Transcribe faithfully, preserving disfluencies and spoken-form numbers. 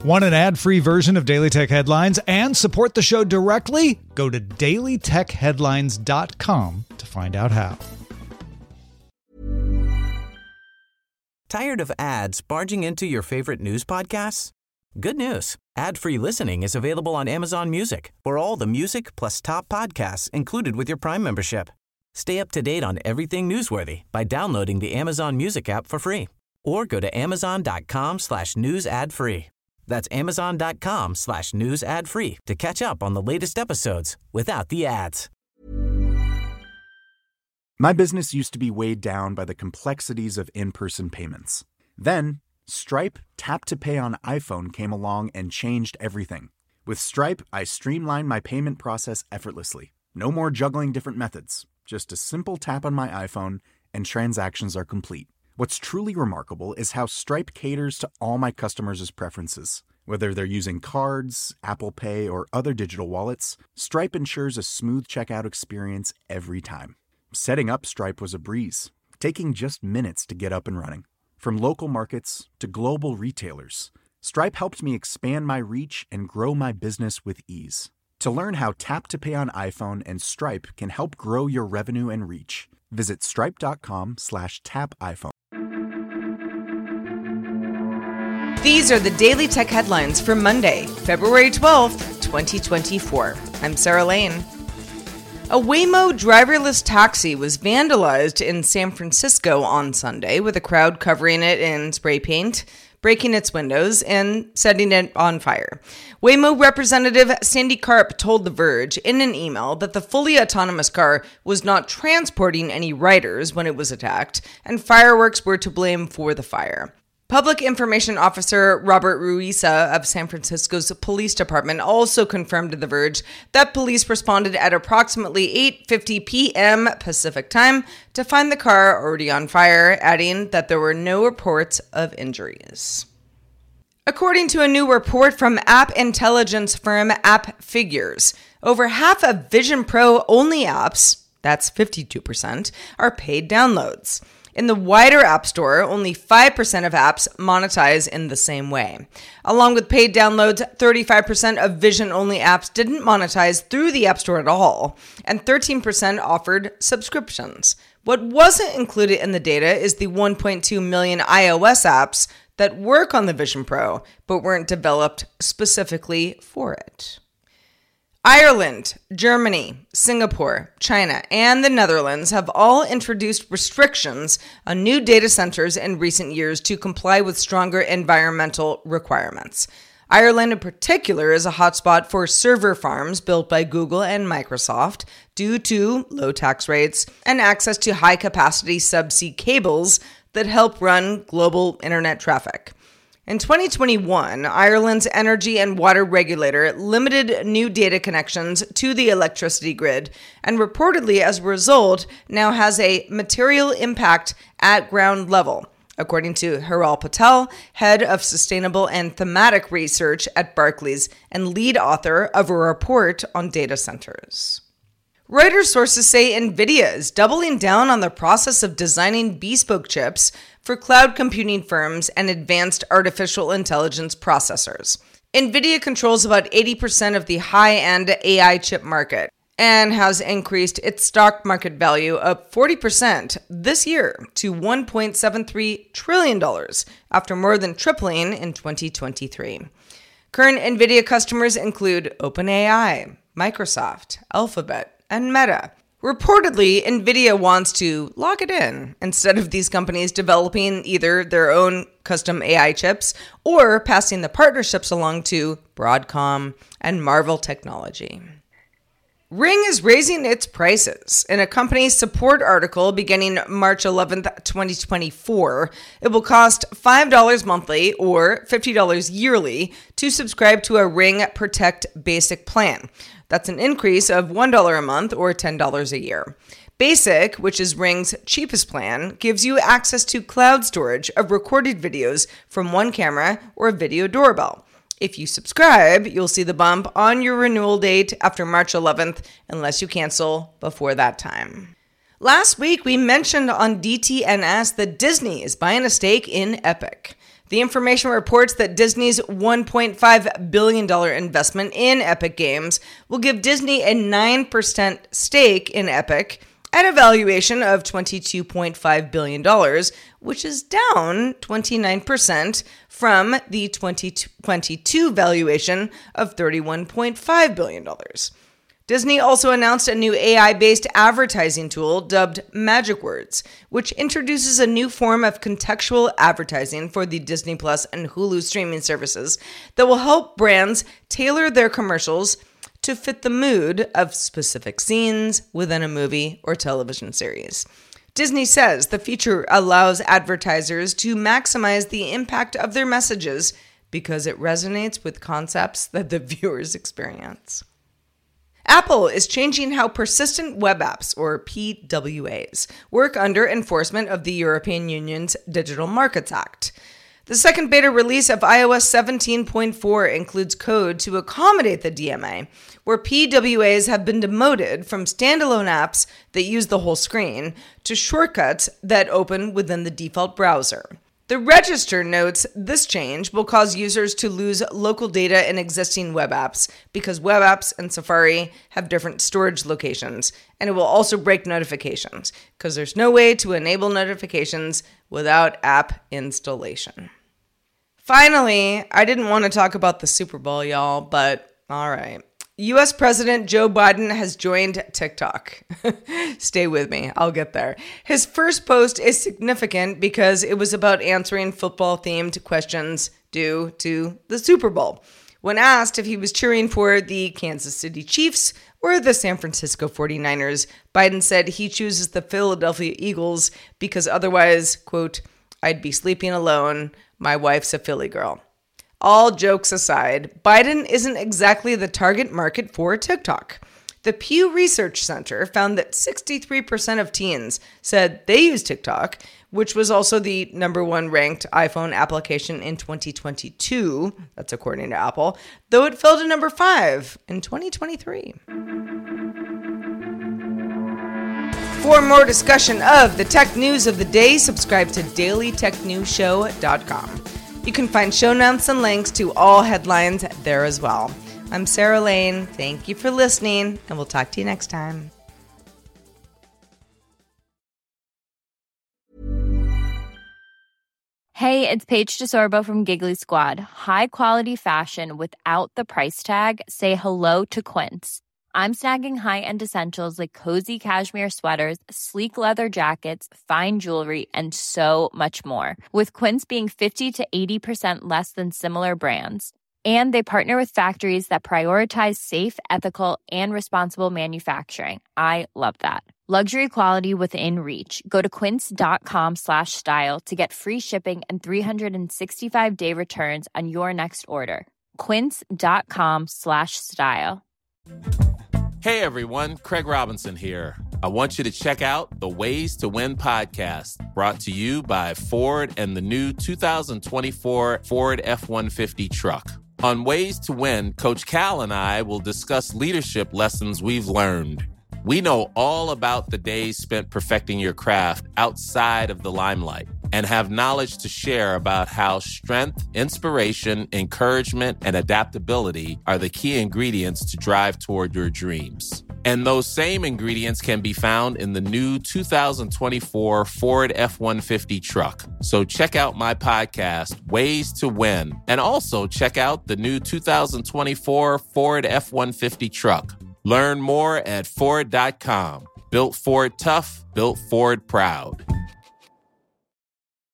Want an ad-free version of Daily Tech Headlines and support the show directly? Go to daily tech headlines dot com to find out how. Tired of ads barging into your favorite news podcasts? Good news. Ad-free listening is available on Amazon Music for all the music plus top podcasts included with your Prime membership. Stay up to date on everything newsworthy by downloading the Amazon Music app for free or go to amazon.com slash news ad free. That's amazon.com slash news ad free to catch up on the latest episodes without the ads. My business used to be weighed down by the complexities of in-person payments. Then, Stripe Tap to Pay on iPhone came along and changed everything. With Stripe, I streamlined my payment process effortlessly. No more juggling different methods. Just a simple tap on my iPhone and transactions are complete. What's truly remarkable is how Stripe caters to all my customers' preferences. Whether they're using cards, Apple Pay, or other digital wallets, Stripe ensures a smooth checkout experience every time. Setting up Stripe was a breeze, taking just minutes to get up and running. From local markets to global retailers, Stripe helped me expand my reach and grow my business with ease. To learn how Tap to Pay on iPhone and Stripe can help grow your revenue and reach, visit stripe.com slash tap iPhone. These are the Daily Tech Headlines for Monday, February twelfth, twenty twenty-four. I'm Sarah Lane. A Waymo driverless taxi was vandalized in San Francisco on Sunday, with a crowd covering it in spray paint, breaking its windows, and setting it on fire. Waymo representative Sandy Karp told The Verge in an email that the fully autonomous car was not transporting any riders when it was attacked, and fireworks were to blame for the fire. Public Information Officer Robert Ruiza of San Francisco's police department also confirmed to The Verge that police responded at approximately eight fifty p.m. Pacific time to find the car already on fire, adding that there were no reports of injuries. According to a new report from app intelligence firm AppFigures, over half of Vision Pro-only apps, that's fifty-two percent, are paid downloads. In the wider App Store, only five percent of apps monetize in the same way. Along with paid downloads, thirty-five percent of Vision-only apps didn't monetize through the App Store at all, and thirteen percent offered subscriptions. What wasn't included in the data is the one point two million iOS apps that work on the Vision Pro, but weren't developed specifically for it. Ireland, Germany, Singapore, China, and the Netherlands have all introduced restrictions on new data centers in recent years to comply with stronger environmental requirements. Ireland in particular is a hotspot for server farms built by Google and Microsoft due to low tax rates and access to high-capacity subsea cables that help run global internet traffic. In twenty twenty-one, Ireland's energy and water regulator limited new data connections to the electricity grid and reportedly, as a result, now has a material impact at ground level, according to Hiral Patel, head of sustainable and thematic research at Barclays and lead author of a report on data centers. Reuters sources say NVIDIA is doubling down on the process of designing bespoke chips for cloud computing firms and advanced artificial intelligence processors. NVIDIA controls about eighty percent of the high-end A I chip market and has increased its stock market value up forty percent this year to one point seven three trillion dollars after more than tripling in twenty twenty-three. Current NVIDIA customers include OpenAI, Microsoft, Alphabet, and Meta. Reportedly, NVIDIA wants to lock it in instead of these companies developing either their own custom A I chips or passing the partnerships along to Broadcom and Marvell Technology. Ring is raising its prices. In a company support article beginning March eleventh, twenty twenty-four, it will cost five dollars monthly or fifty dollars yearly to subscribe to a Ring Protect Basic plan. That's an increase of one dollar a month or ten dollars a year. Basic, which is Ring's cheapest plan, gives you access to cloud storage of recorded videos from one camera or a video doorbell. If you subscribe, you'll see the bump on your renewal date after March eleventh, unless you cancel before that time. Last week, we mentioned on D T N S that Disney is buying a stake in Epic. The information reports that Disney's one point five billion dollars investment in Epic Games will give Disney a nine percent stake in Epic at a valuation of twenty-two point five billion dollars, which is down twenty-nine percent from the twenty twenty-two valuation of thirty-one point five billion dollars. Disney also announced a new A I-based advertising tool dubbed Magic Words, which introduces a new form of contextual advertising for the Disney Plus and Hulu streaming services that will help brands tailor their commercials to fit the mood of specific scenes within a movie or television series. Disney says the feature allows advertisers to maximize the impact of their messages because it resonates with concepts that the viewers experience. Apple is changing how persistent web apps, or P W As, work under enforcement of the European Union's Digital Markets Act. The second beta release of i O S seventeen point four includes code to accommodate the D M A, where P W As have been demoted from standalone apps that use the whole screen to shortcuts that open within the default browser. The Register notes this change will cause users to lose local data in existing web apps because web apps and Safari have different storage locations, and it will also break notifications because there's no way to enable notifications without app installation. Finally, I didn't want to talk about the Super Bowl, y'all, but all right. U S President Joe Biden has joined TikTok. Stay with me, I'll get there. His first post is significant because it was about answering football-themed questions due to the Super Bowl. When asked if he was cheering for the Kansas City Chiefs or the San Francisco forty-niners, Biden said he chooses the Philadelphia Eagles because otherwise, quote, I'd be sleeping alone. My wife's a Philly girl. All jokes aside, Biden isn't exactly the target market for TikTok. The Pew Research Center found that sixty-three percent of teens said they use TikTok, which was also the number one ranked iPhone application in twenty twenty-two, that's according to Apple, though it fell to number five in twenty twenty-three. For more discussion of the tech news of the day, subscribe to daily tech news show dot com. You can find show notes and links to all headlines there as well. I'm Sarah Lane. Thank you for listening, and we'll talk to you next time. Hey, it's Paige DeSorbo from Giggly Squad. High quality fashion without the price tag. Say hello to Quince. I'm snagging high-end essentials like cozy cashmere sweaters, sleek leather jackets, fine jewelry, and so much more. With Quince being fifty to eighty percent less than similar brands. And they partner with factories that prioritize safe, ethical, and responsible manufacturing. I love that. Luxury quality within reach. Go to quince.com slash style to get free shipping and three sixty-five day returns on your next order. Quince.com slash style. Hey everyone, Craig Robinson here. I want you to check out the Ways to Win podcast, brought to you by Ford and the new two thousand twenty-four Ford F one fifty truck. On Ways to Win, Coach Cal and I will discuss leadership lessons we've learned. We know all about the days spent perfecting your craft outside of the limelight and have knowledge to share about how strength, inspiration, encouragement, and adaptability are the key ingredients to drive toward your dreams. And those same ingredients can be found in the new two thousand twenty-four Ford F one fifty truck. So check out my podcast, Ways to Win, and also check out the new two thousand twenty-four Ford F one fifty truck. Learn more at Ford dot com. Built Ford tough, built Ford proud.